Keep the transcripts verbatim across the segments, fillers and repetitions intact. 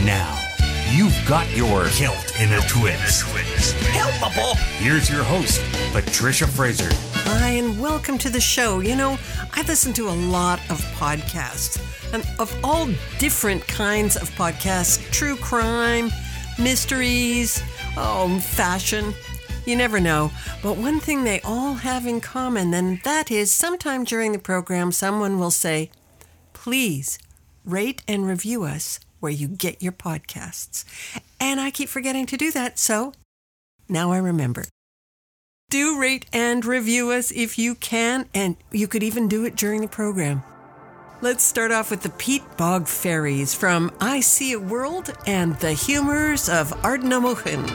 Now, you've got your kilt in a twist. Helpable. Here's your host, Patricia Fraser. Hi, and welcome to the show. You know, I listen to a lot of podcasts, and of all different kinds of podcasts, true crime, mysteries, oh, fashion. You never know. But one thing they all have in common, and that is sometime during the program, someone will say, please rate and review us where you get your podcasts. And I keep forgetting to do that, so now I remember. Do rate and review us if you can, and you could even do it during the program. Let's start off with the Pete Bog Fairies from I See a World and the Humors of Ardnamurchan.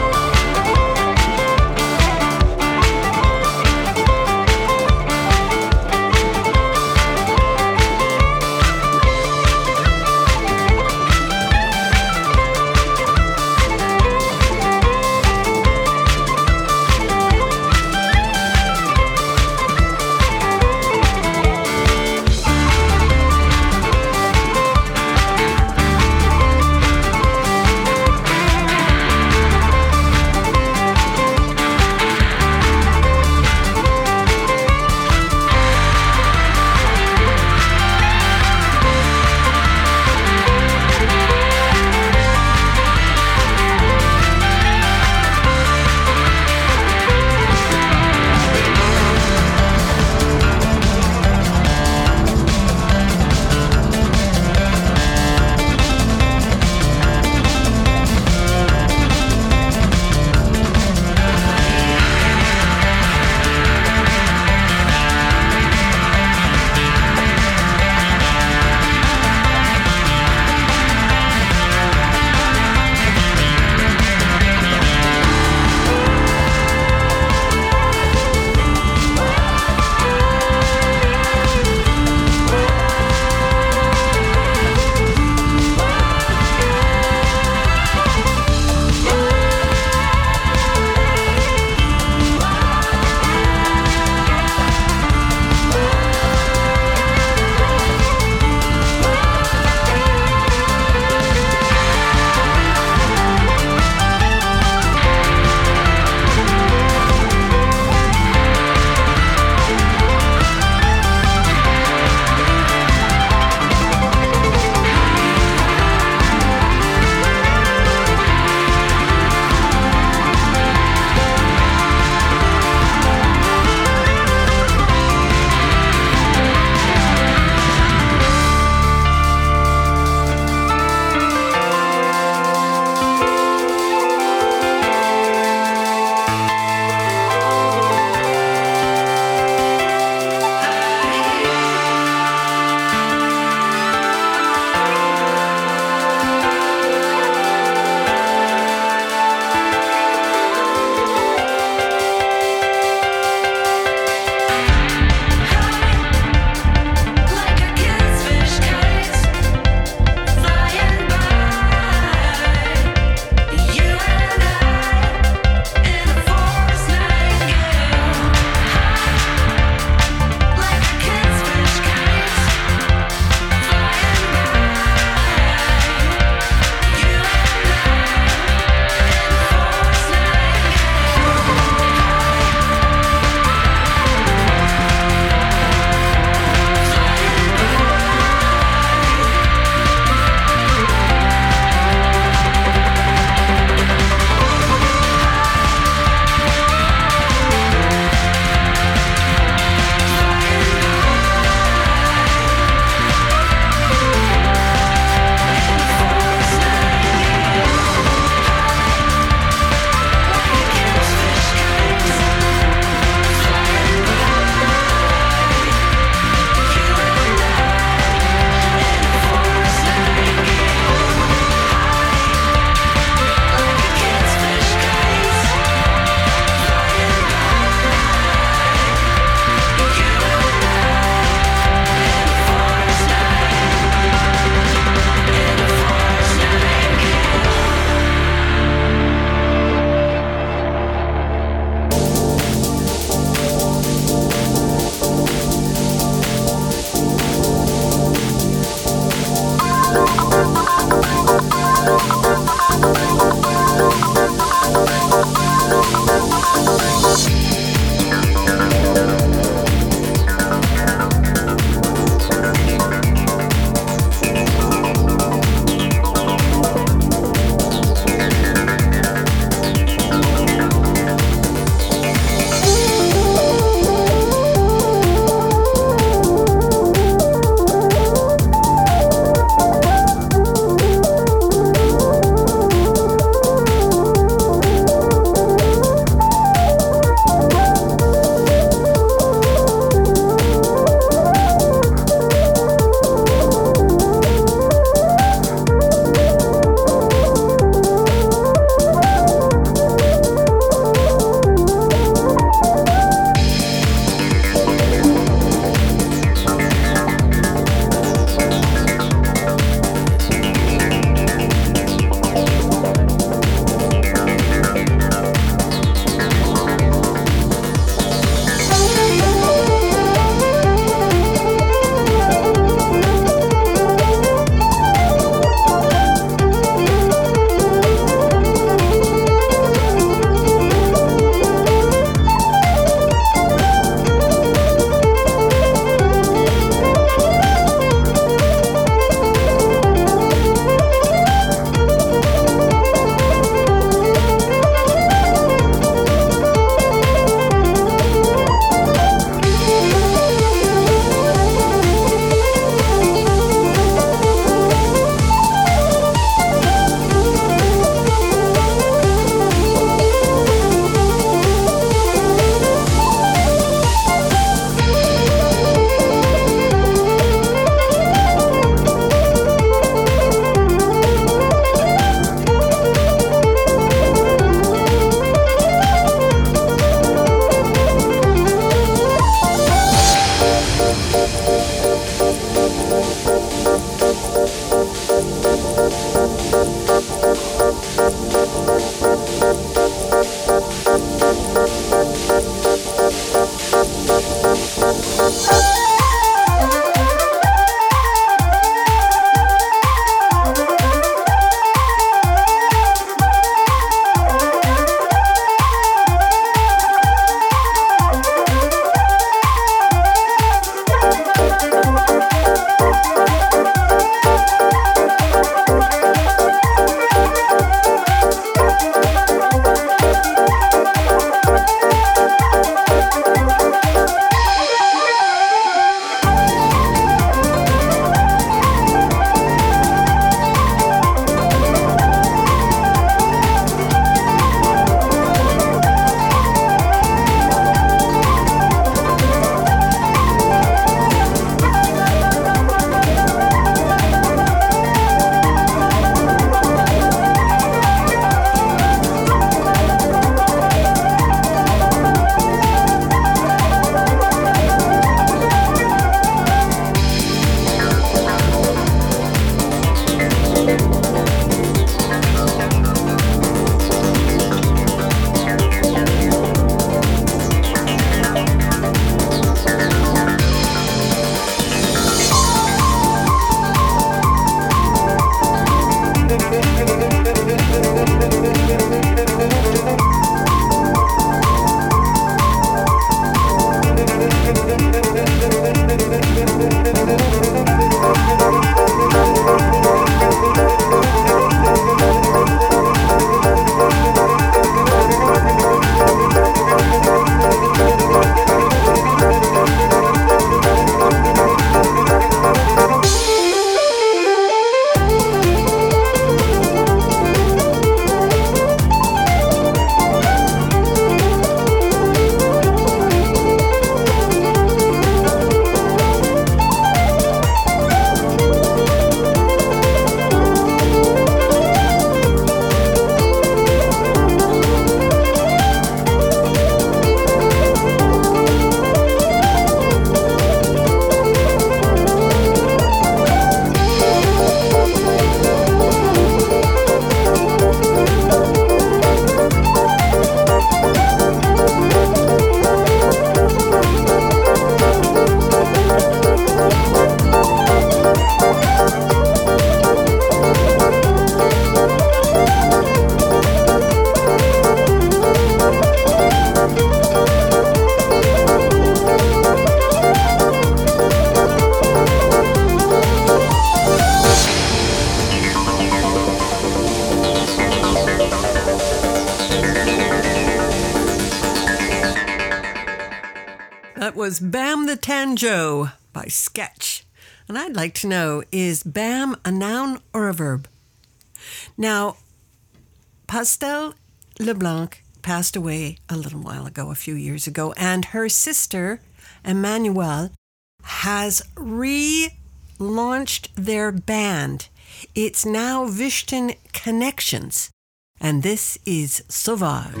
That was Bam the Tanjo by Sketch. And I'd like to know, is bam a noun or a verb? Now, Pastel LeBlanc passed away a little while ago, a few years ago, and her sister, Emmanuelle, has relaunched their band. It's now Vishton Connections, and this is Sauvage.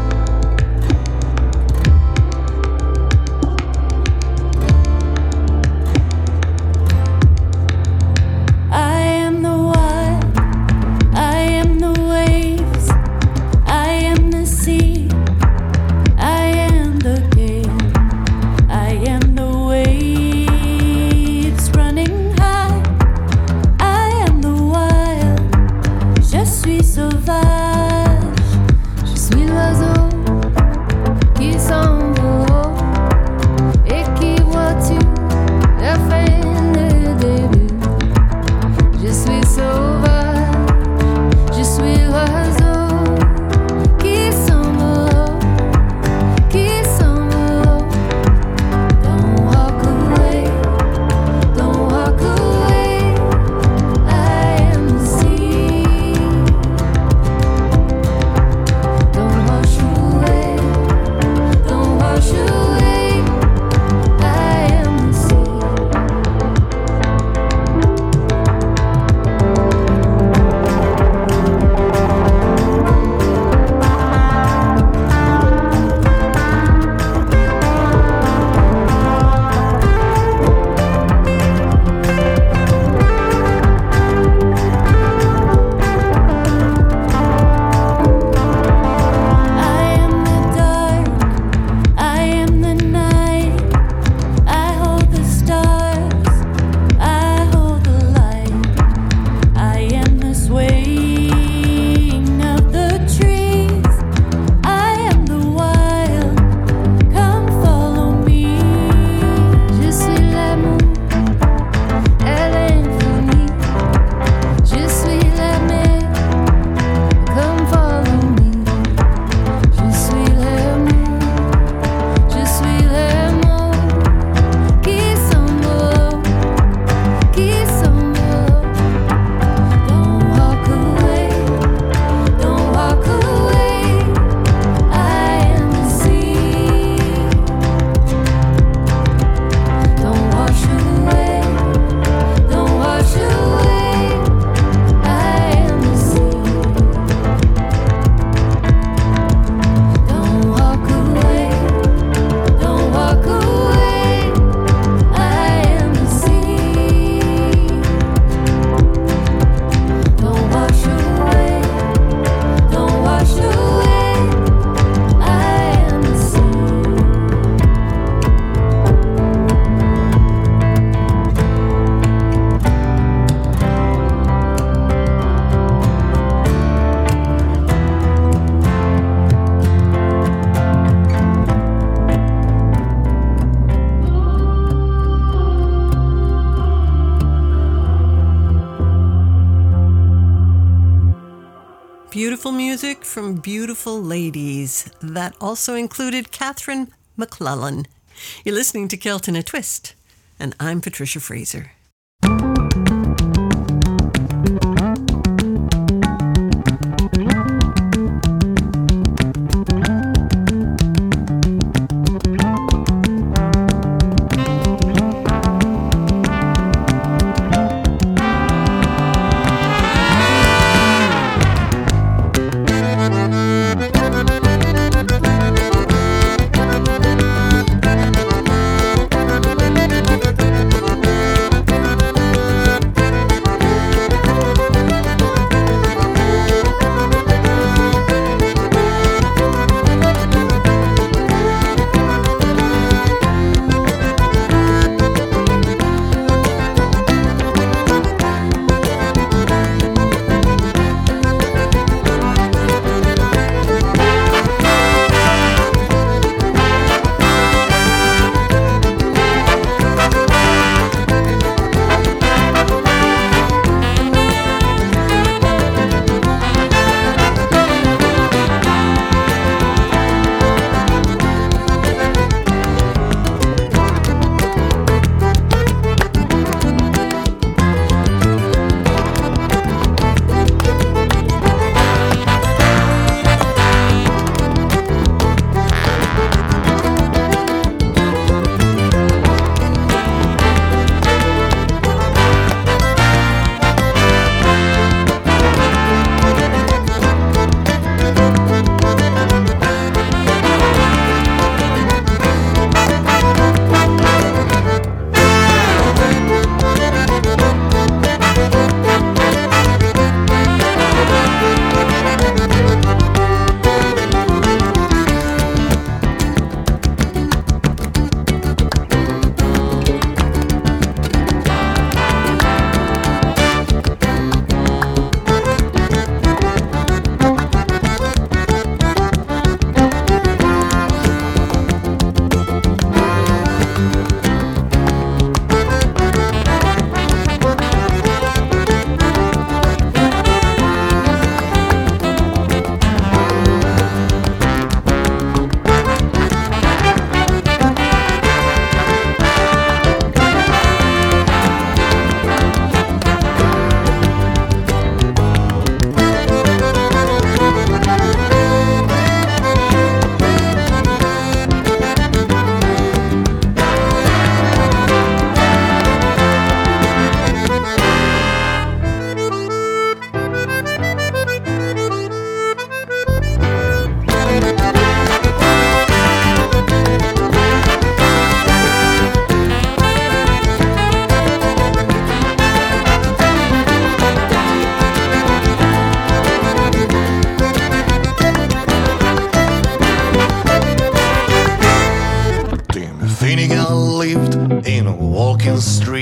Beautiful music from beautiful ladies. That also included Catherine McClellan. You're listening to Kilt in a Twist, and I'm Patricia Fraser.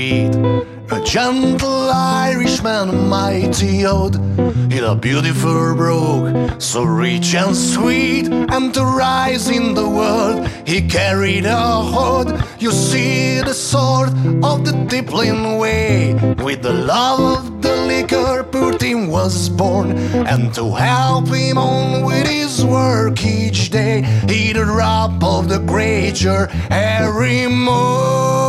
sweet. A gentle Irishman, a mighty old. He a beautiful brogue, so rich and sweet. And to rise in the world, he carried a hood. You see the sword of the Diplin way. With the love of the liquor, Putin was born. And to help him on with his work each day, he the drop of the creature every morn.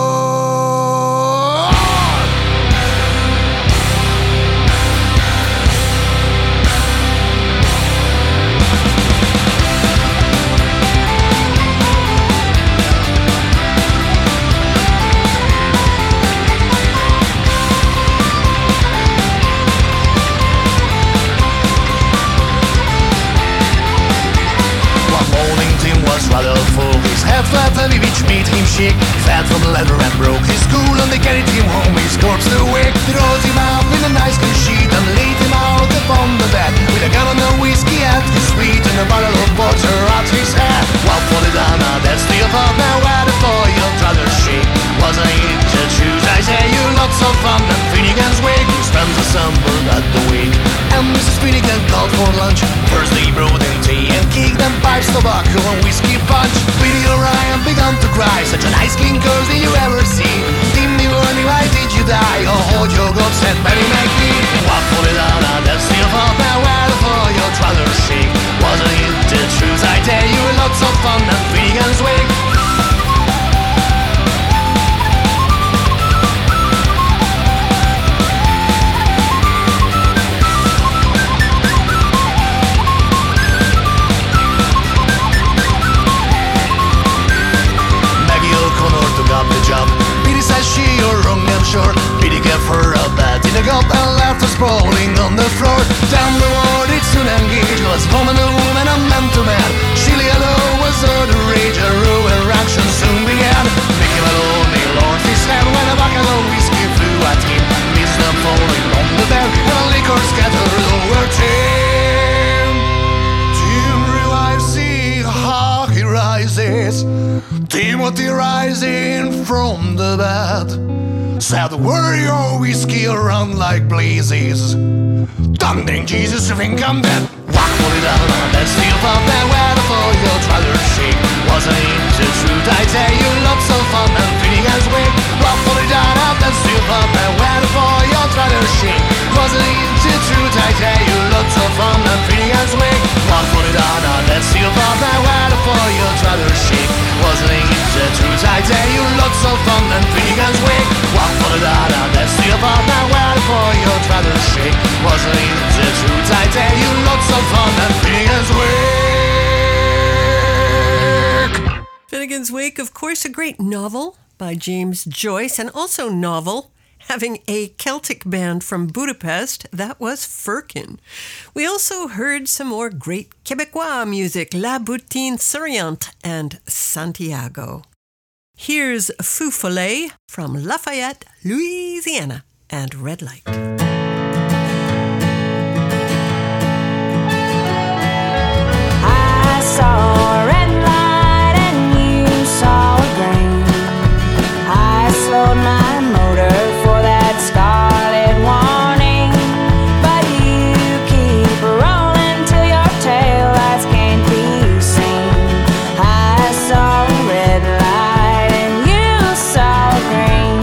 Rather full, his head flat and which made him shake. Fat from the leather and broke his school, and they carried him home, his corpse awake. They rolled him up in a nice clean sheet and laid him out upon the bed, with a gallon of whiskey at his feet and a bottle of water at his head. While Polidana, that's the above, now where the boy your brother shake. Wasn't it the truth? I say you lots of fun and Finnegan's wake. His friends assembled at the wake, and Missus Finnegan called for lunch. First they brought in tea and cake, then pipes, tobacco and whiskey punch. Billy O'Ryan began to cry. Such a nice clean girl did you ever see? Dimmy Warning, why did you die? Oh, hold your God, said Mary McGee. What for it out, that's the fault. Now where for your trouser shake? Wasn't it the truth? I tell you, lots of fun and Finnegan's wake. Up the job. Billy says she, you're wrong, I'm sure. Billy gave her a bat in a cup and left her sprawling on the floor. Down the ward, it soon engaged. Was woman to woman, a man to man. Shilly hello was all the rage. A ruin action soon began. Mickey Malone, he lost his head when a bucket of whiskey flew at him. Missed them falling on the bed, and a liquor scattered over Tim. Tim revives, see how he rises. Timothy rising from the bed said, "Where your whiskey around like blazes? Thundering Jesus, you think I'm dead? Walk for it down, and that's the above that where for your trouser shake. Wasn't it the truth? I tell you, lots of fun and Finnegan's wake. Walk for it down, and that's the above that where for your trouser shake. Wasn't it the truth? I tell you, lots of fun and Finnegan's wake. Walk for it down, and that's the above that where for your trouser shake. Wasn't it the truth? I tell you, lots of fun and Finnegan's wake. Walk for the data, that's the above that where for your trouser shake. Wasn't it the truth? I tell you, lots of fun and Finnegan's wake. Finnegan's Wake, of course, a great novel by James Joyce, and also novel having a Celtic band from Budapest. That was Firkin. We also heard some more great Quebecois music, La Boutine Souriante and Santiago. Here's Fou Follet from Lafayette, Louisiana, and Red Light. I saw a red light and you saw a green. I slowed my motor for that scarlet warning, but you keep rolling till your taillights can't be seen. I saw a red light and you saw green.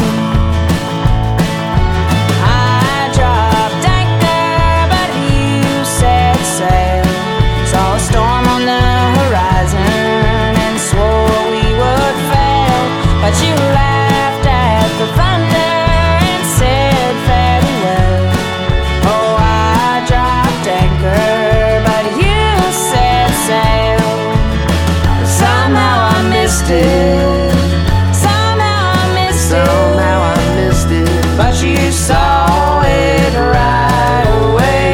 I dropped anchor, but you said sail. Saw a storm on the horizon and swore we would fail, but you laughed at the thunder and said very well. Oh, I dropped anchor, but you said sail. Somehow I missed it. Somehow I missed it. Somehow I missed it. But you saw it right away.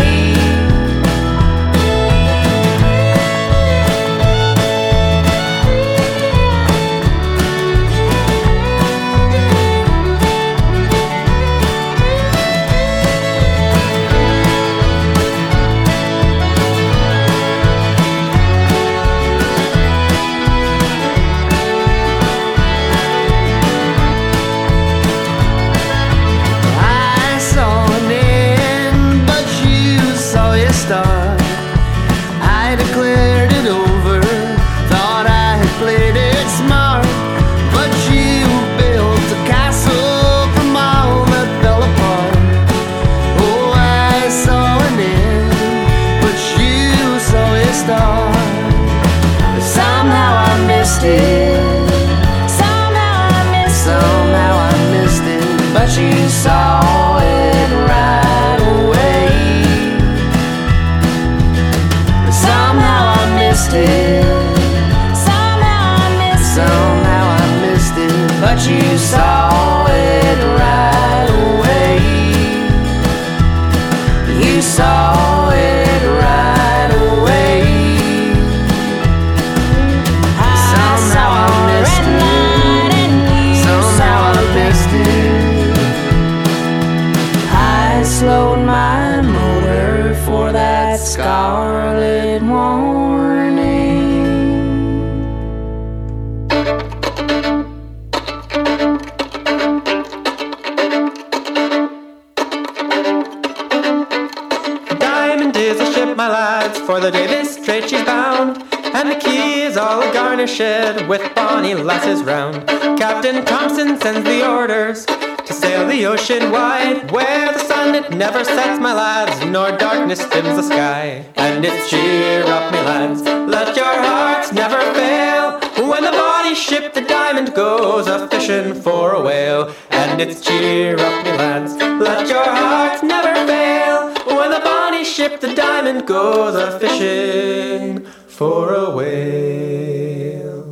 but you saw it right away. Somehow I missed it. Somehow I missed it. Somehow I missed it, but you saw it right away. You saw it right away. Somehow I missed it. Somehow I missed it. I slowed my motor for that scarlet warning. Diamond is a ship, my lads, for the day this trade she's bound, and the key is all garnished with bonny lasses round. Captain Thompson sends the orders to sail the ocean wide, where the sun it never sets, my lads, nor darkness dims the sky. And it's cheer up, my lads, let your hearts never fail, when the bonny ship the Diamond goes a fishing for a whale. And it's cheer up, my lads, let your hearts never fail, when the bonny ship the Diamond goes a fishing for a whale.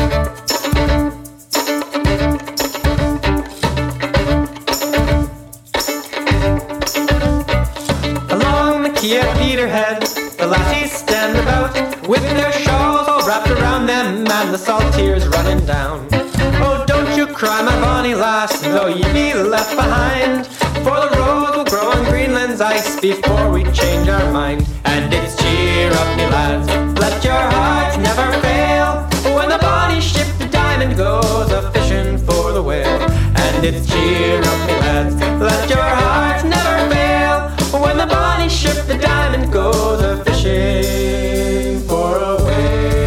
Along the quay at Peterhead, the lassies stand about, with their shawls all wrapped around them, and the salt tears running down. Oh, don't you cry, my bonny lass, though ye be left behind, for the rose will grow on Greenland's ice before we change our mind. And it's cheer up, me lads, let your hearts never fail, when the bonny ship the Diamond goes a fishing for the whale. And it's cheer up, me lads, let your hearts never fail, when the bonny ship the Diamond goes a fishing for a whale.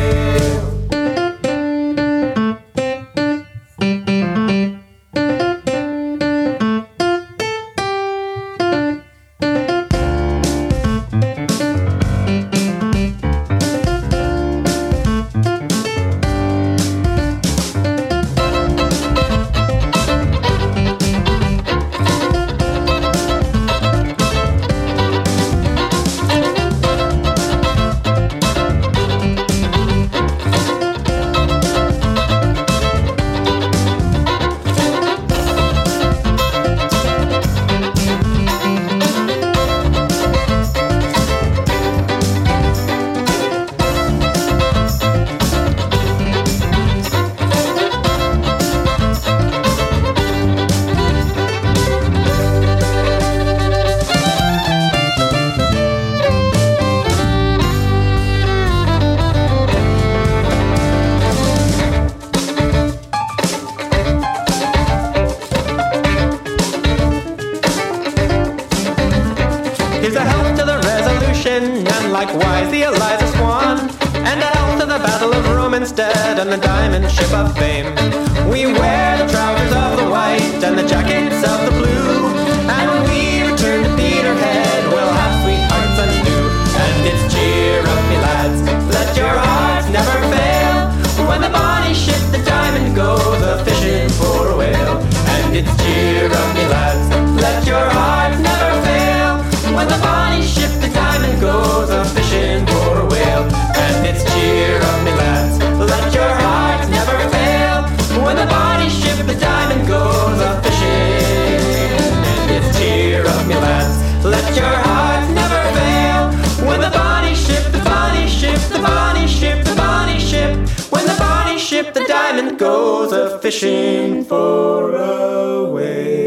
Here's a health to the Resolution, and likewise the Eliza Swan, and a health to the Battle of Romanstead and the Diamond Ship of Fame. We wear the trousers of the white and the jackets of the blue, and when we return to Peterhead, we'll have sweethearts anew. And it's cheer up, me lads, let your hearts never fail, when the bonny ship the Diamond goes a fishing for a whale. And it's cheer up, me lads, let your hearts never fail, when the bonny ship the Diamond goes a fishing for a whale. And it's cheer up, me lads, let your hearts never fail, when the bonny ship the Diamond goes a fishing. And it's cheer up, me lads, let your hearts never fail, when the bonny ship, the bonny ship, the bonny ship, the bonny ship, when the bonny ship the Diamond goes a fishing for a whale.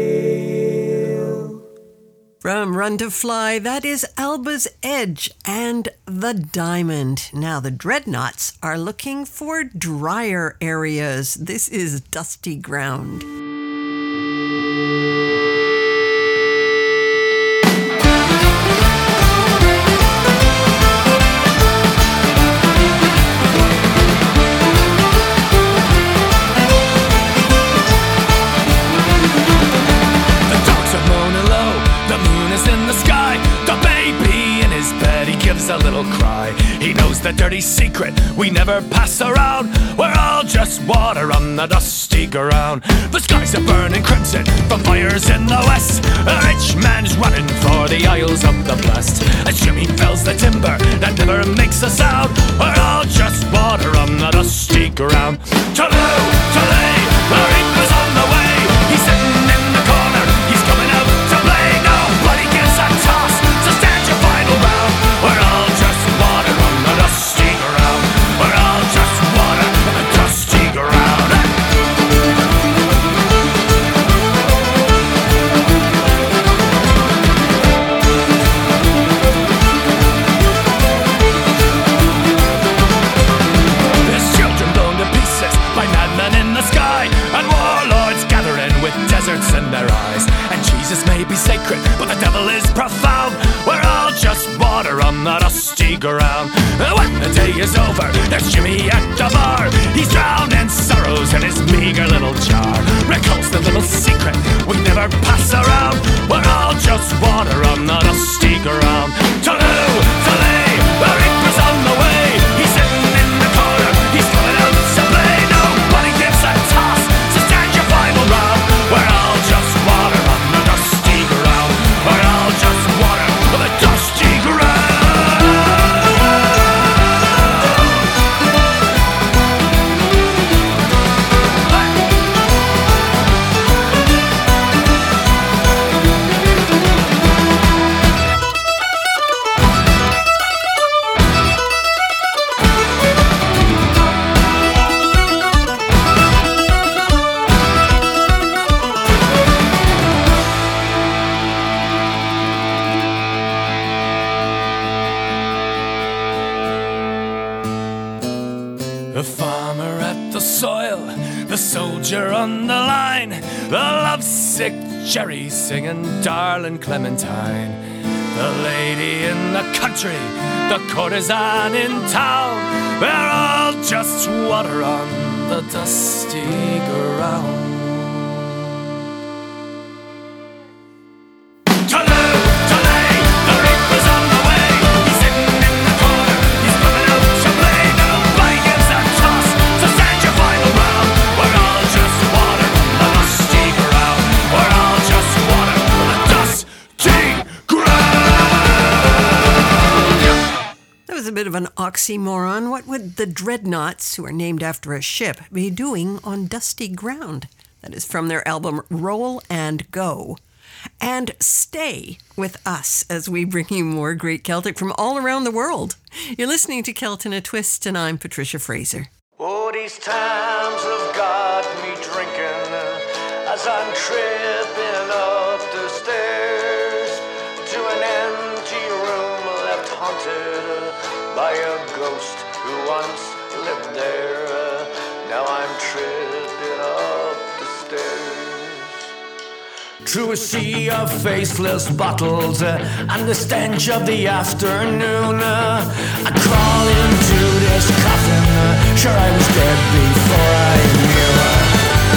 From Run to Fly, that is Alba's Edge and the Diamond. Now, the Dreadnoughts are looking for drier areas. This is dusty ground. A little cry. He knows the dirty secret we never pass around. We're all just just water on the dusty ground. The skies are burning crimson from fires in the west. A rich man's running for the Isles of the Blessed. As Jimmy fells the timber that never makes a sound, we're all just water on the dusty ground. Toodaloo, toodaloo, the reaper's on the way. He's sitting in the corner, he's coming out to play. Nobody gives a toss, so stand your final round. We're all just water on the dusty ground. We're all just water on the dusty ground. There's children blown to pieces by madmen in the sky, and warlords gathering with deserts in their eyes. And Jesus may be sacred, but the devil is profound. We're all just water on the dusty ground. When the day is over, there's Jimmy at the bar. He's drowned in sorrows in his meager little jar. Recalls the little secret we never pass around. We're all just water on the dusty ground. Toodaloo, toodaloo, the reaper's on the way. He's sitting in the corner, he's coming out to play. Nobody gives a toss, so stand your final round. We're all just water on the dusty ground. We're all just water on the dusty ground. The farmer at the soil, the soldier on the line, the lovesick Jerry singing Darling Clementine, the lady in the country, the courtesan in town, they're all just water on the dusty ground. A bit of an oxymoron. What would the Dreadnoughts, who are named after a ship, be doing on dusty ground? That is from their album Roll and Go. And stay with us as we bring you more great Celtic from all around the world. You're listening to Celt in a Twist, and I'm Patricia Fraser. Oh, these times have got me drinking as I'm tripping up the stairs to an empty room left haunted by a ghost who once lived there. Now I'm tripping up the stairs through a sea of faceless bottles uh, and the stench of the afternoon. uh, I crawl into this coffin, uh, sure I was dead before I knew. uh,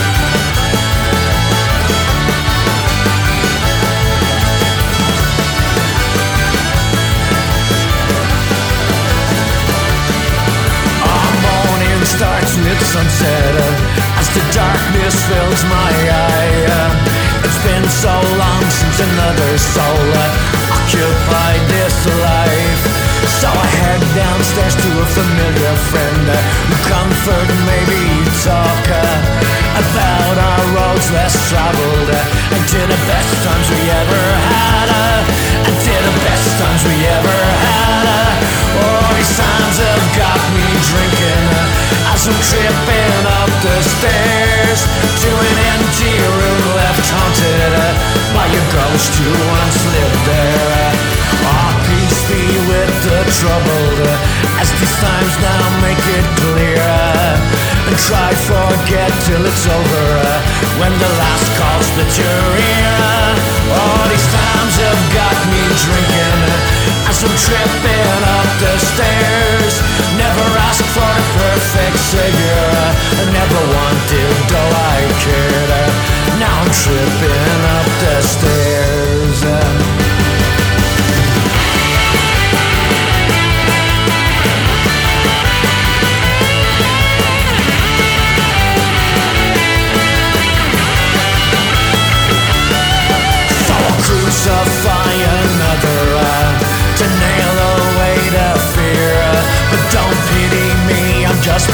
Starts mid-sunset uh, as the darkness fills my eye. uh, It's been so long since another soul uh, occupied this life. So I head downstairs to a familiar friend uh, who comfort and maybe talk uh, about our roads less traveled uh, and to the best times we ever had. uh, And to the best times we ever had. uh, Oh, these times have got me drinking uh, as I'm tripping up the stairs to an empty room left haunted uh, by a ghost who once lived there. Oh, peace be with the troubled uh, as these times now make it clear, uh, and try forget till it's over uh, when the last call split your ear. uh, Oh, these times have got me drinking uh, as I'm tripping up the stairs. Never asked for a perfect savior, I never wanted, though I cared. Now I'm tripping up the stairs.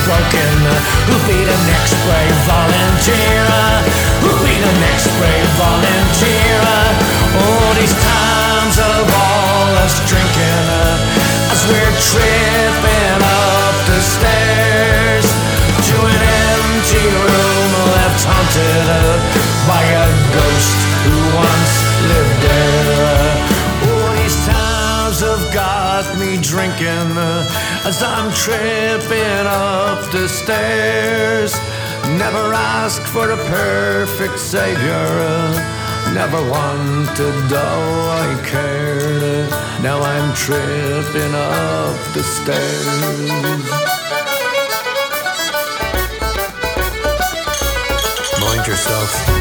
broken. Who'll be the next brave volunteer? Who'll be the next brave volunteer? Oh, these times of all us drinking as we're tripping up the stairs to an empty room left haunted by a ghost who once lived there. Oh, these times have got me drinking as I'm tripping up the stairs. Never asked for a perfect savior, never wanted though I cared. Now I'm tripping up the stairs. Mind yourself.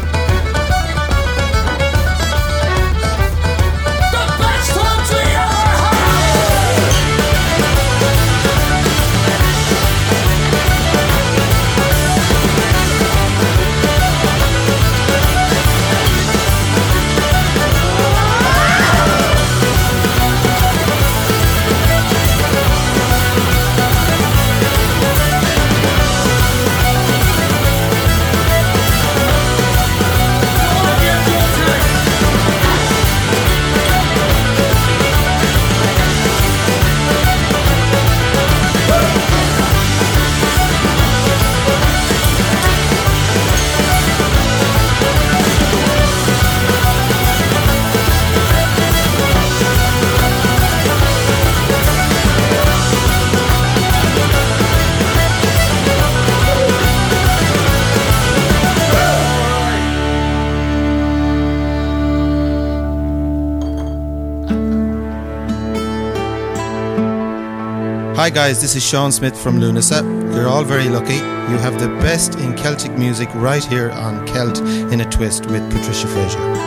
Hi guys, this is Sean Smith from Lunasa. You're all very lucky. You have the best in Celtic music right here on Celt in a Twist with Patricia Fraser.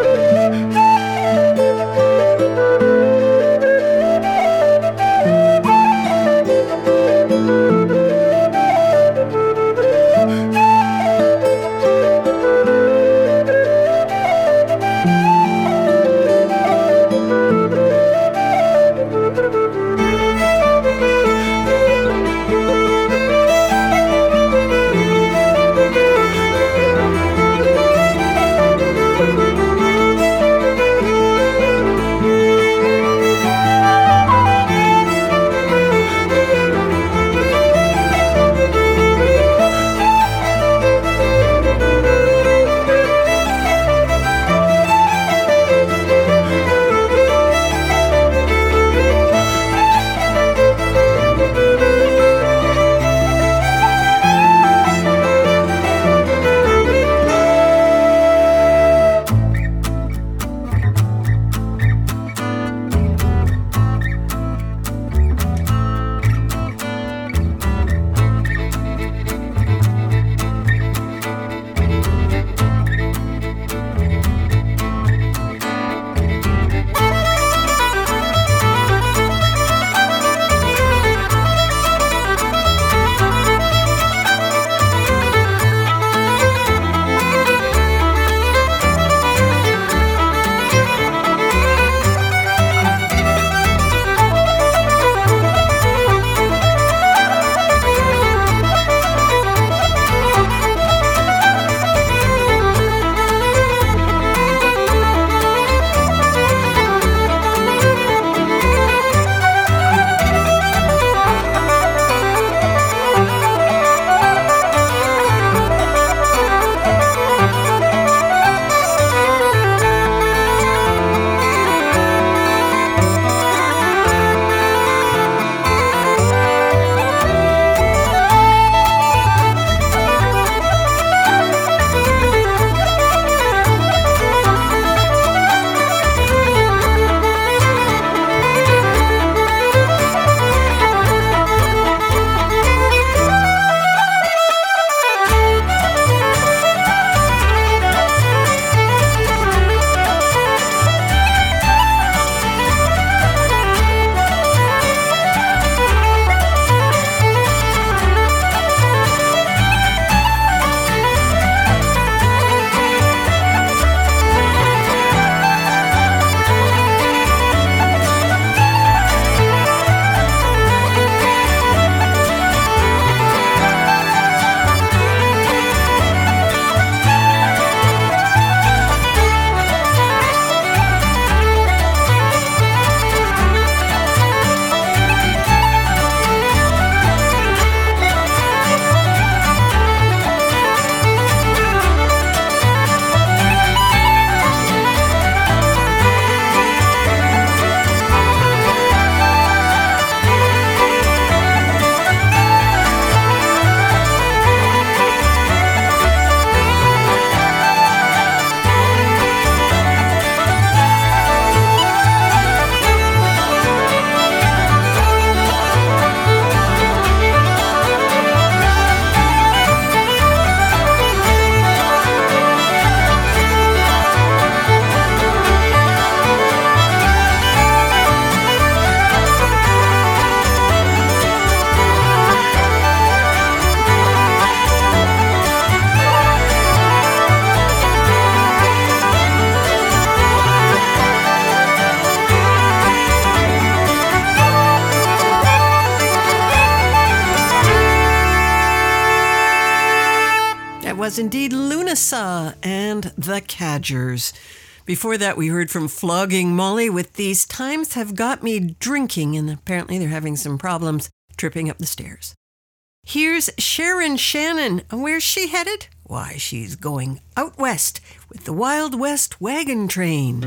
Bye. was indeed Lunasa and the Cadgers. Before that, we heard from Flogging Molly with These Times Have Got Me Drinking, and apparently they're having some problems tripping up the stairs. Here's Sharon Shannon. And where's she headed? Why, she's going out west with the Wild West Wagon Train.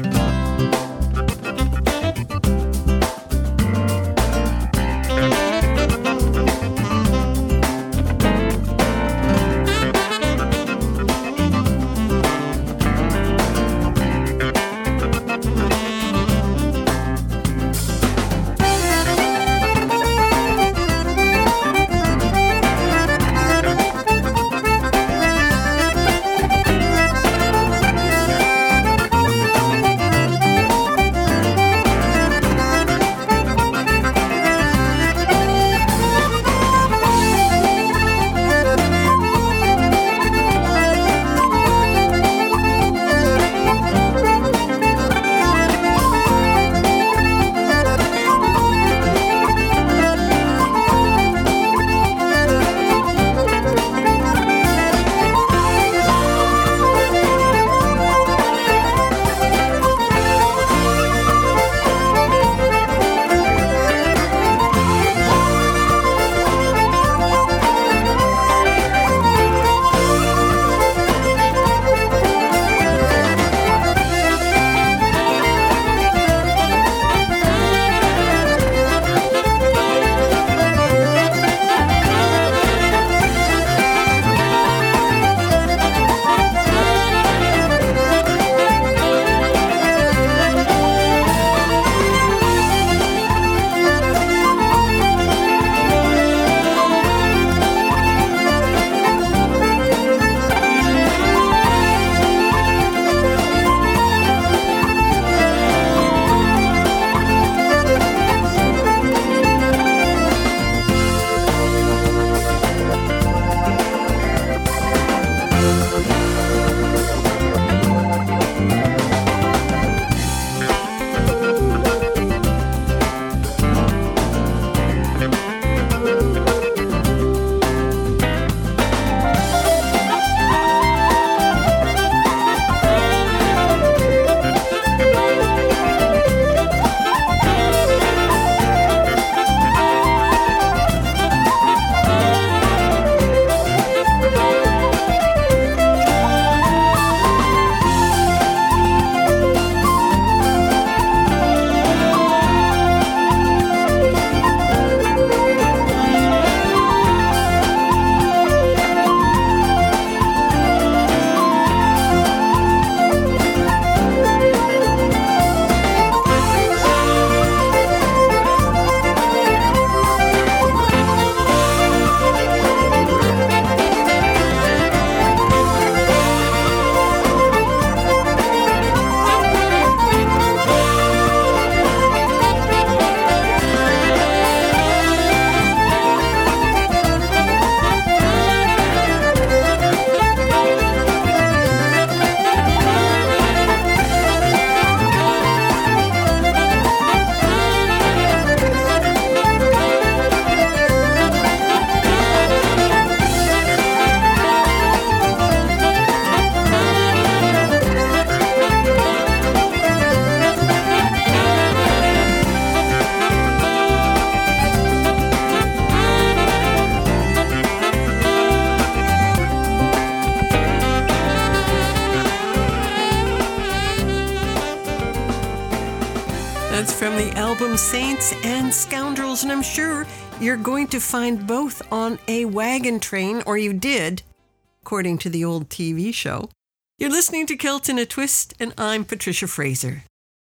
That's from the album Saints and Scoundrels, and I'm sure you're going to find both on a wagon train, or you did, according to the old T V show. You're listening to Kilt in a Twist, and I'm Patricia Fraser.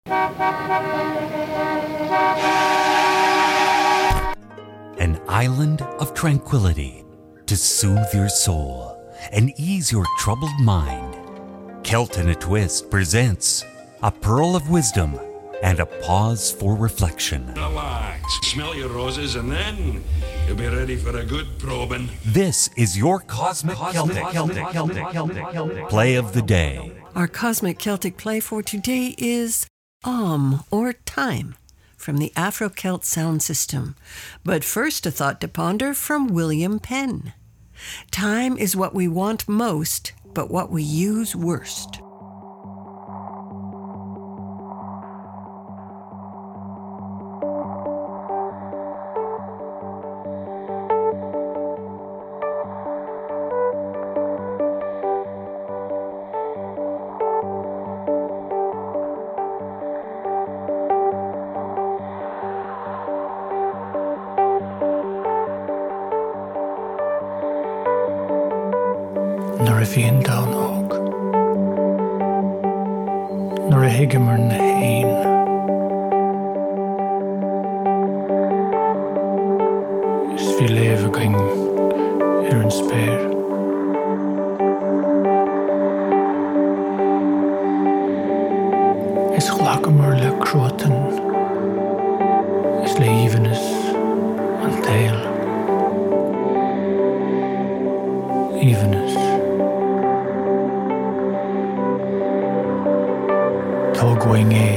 An island of tranquility to soothe your soul and ease your troubled mind. Kilt in a Twist presents a pearl of wisdom and a pause for reflection. Relax, smell your roses, and then you'll be ready for a good probing. This is your Cosmic, Cosmic Celtic, Celtic, Celtic, Celtic, Celtic play of the day. Our Cosmic Celtic play for today is Om, or Time, from the Afro-Celt sound system. But first, a thought to ponder from William Penn. Time is what we want most, but what we use worst. Nor a bhíon domhnóg, nor a higamar na hain. Is bhí léamh going ar an spéir. Is ghlacamar le cruatan, is le ívanas an tail. Ívanas. Going é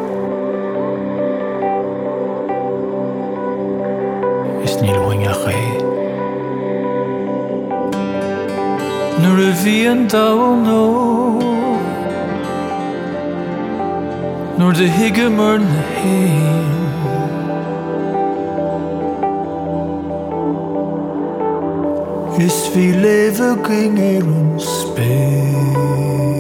is níl bhaingeach é. Nuair a bhí an domhnóg, nuair de higamar na hain. Is bhí léamh going ar an spéir.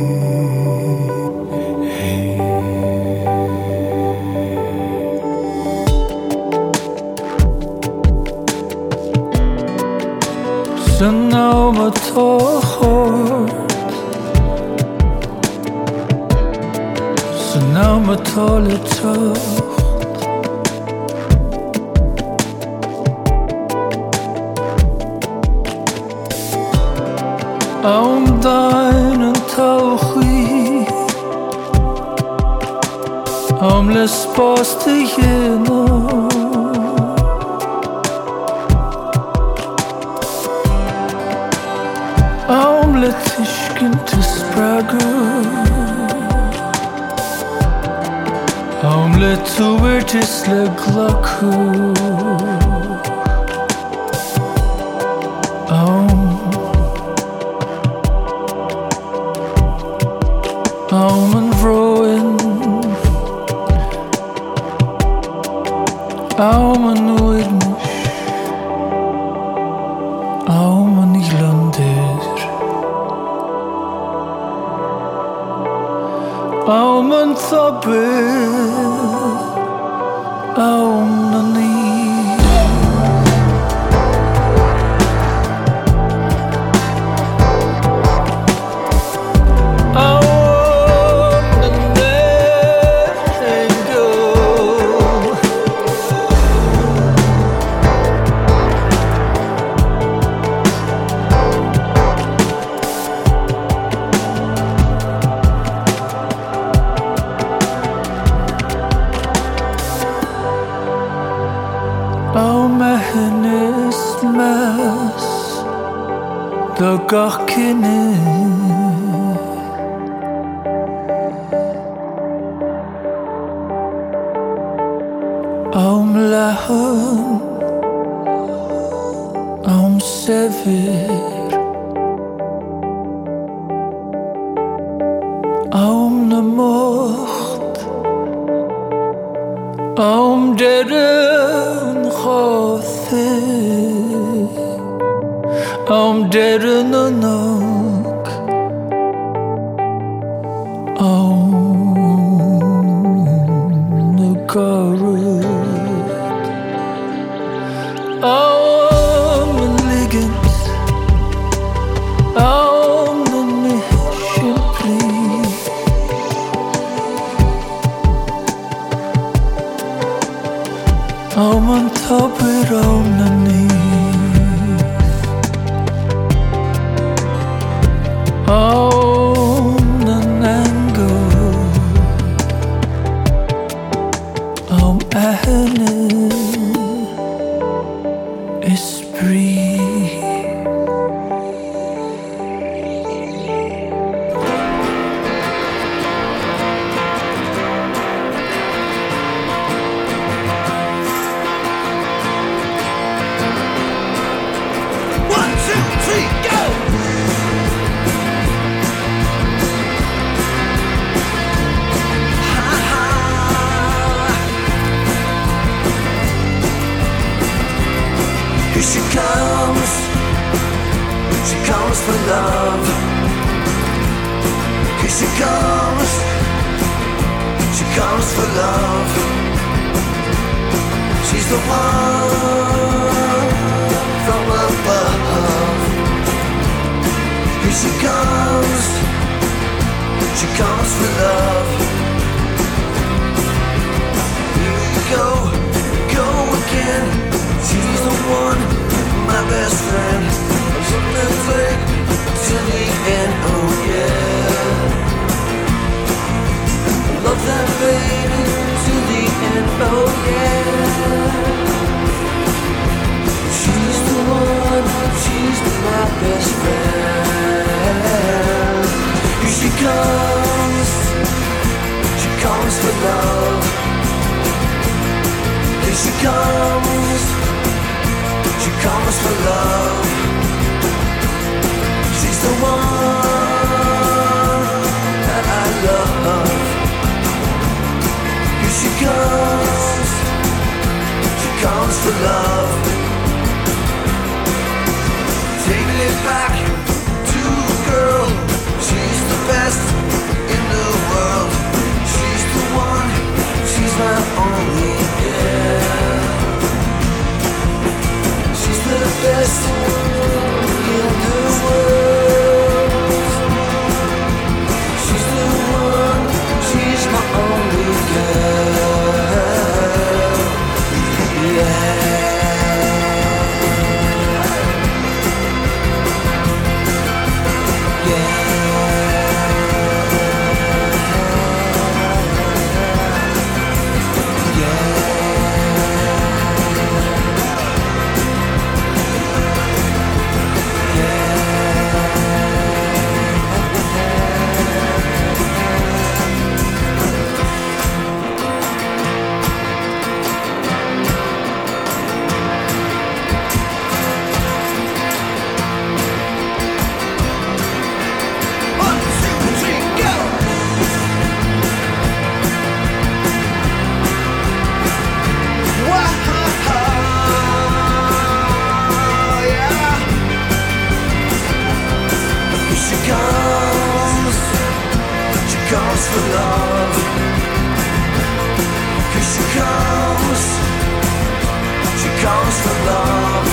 San now my thought, san now my thought. I'm dying and tauchi, I'm less supposed to you know. I'm letishkin to spragger. I'm let to wear just like glaku. I'm I'm an vroin. I'm an uidmish. I'm an Iglander. I'm an thabir. I'm an the gachkine. Om lahan, om sevir, om namocht, om deren chothir, om deren anak, om nagarit, om ligand, om nishipli, om on top it om nani. Om nanango, om ahane esprit. Here she comes, she comes for love. Here she comes, she comes for love. She's the one from above. Here she comes, she comes for love. Here we go, go again. She's the one, my best friend. From the play to the end, oh yeah. Love that baby to the end, oh yeah. She's the one, she's my best friend. Here she comes, she comes for love. Here she comes, she comes for love. She's the one that I love. Here she comes, she comes for love. Taking it back to a girl. She's the best in the world. She's the one, she's my only girl. She's the best in the world. She's the one, she's my only girl. Yeah. For love, 'cause she comes, she comes for love.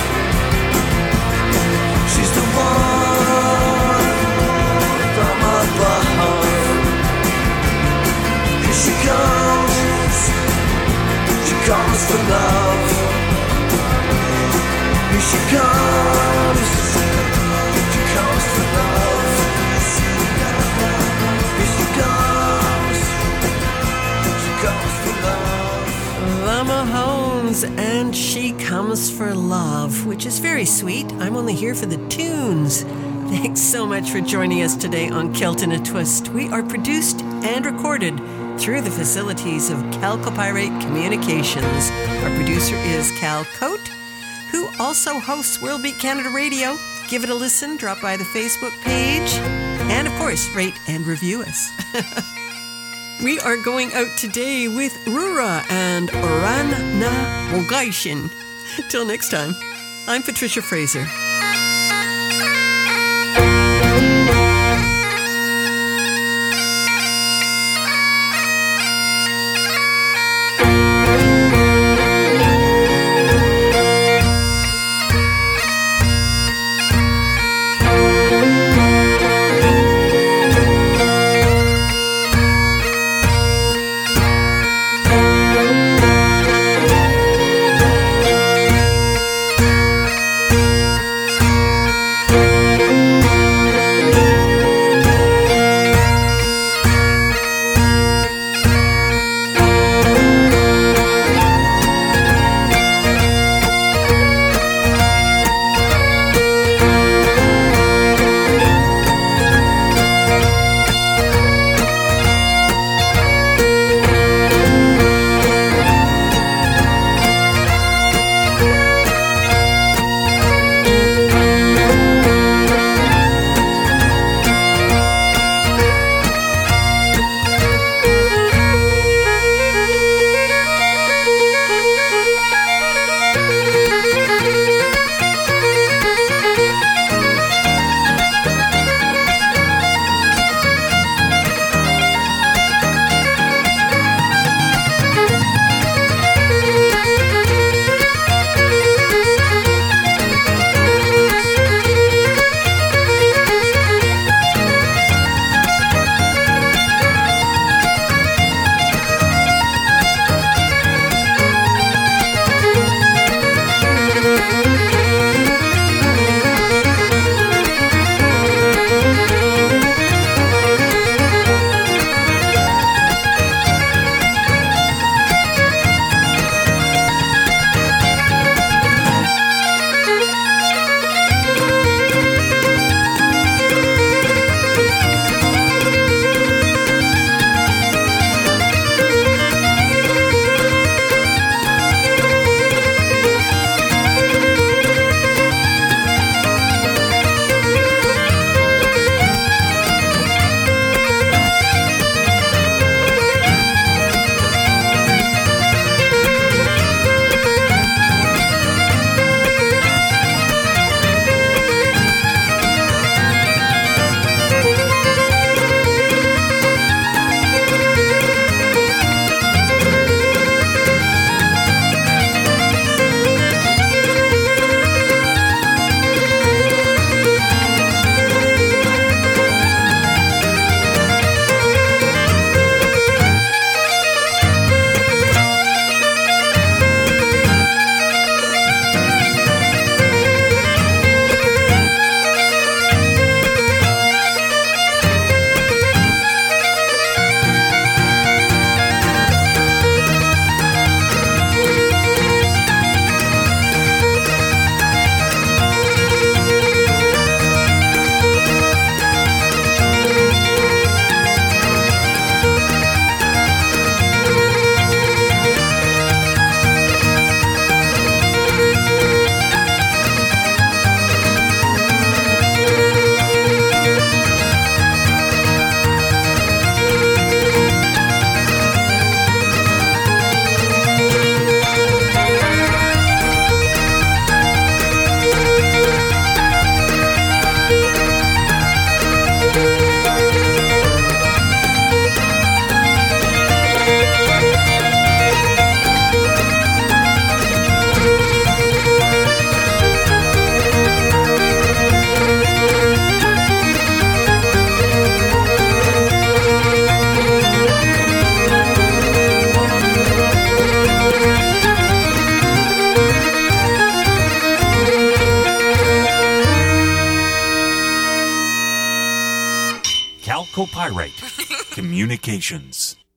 She's the one from above. 'Cause she comes, she comes for love. Here she comes, she comes for love. Here she comes. The Mahones and She Comes for Love, which is very sweet. I'm only here for the tunes. Thanks so much for joining us today on Celt in a Twist. We are produced and recorded through the facilities of Calcopyrate Communications. Our producer is Cal Coate, who also hosts World Beat Canada Radio. Give it a listen, drop by the Facebook page, and of course, rate and review us. We are going out today with Rura and Ran na Mogaishin. Till next time, I'm Patricia Fraser. Copyright Communications.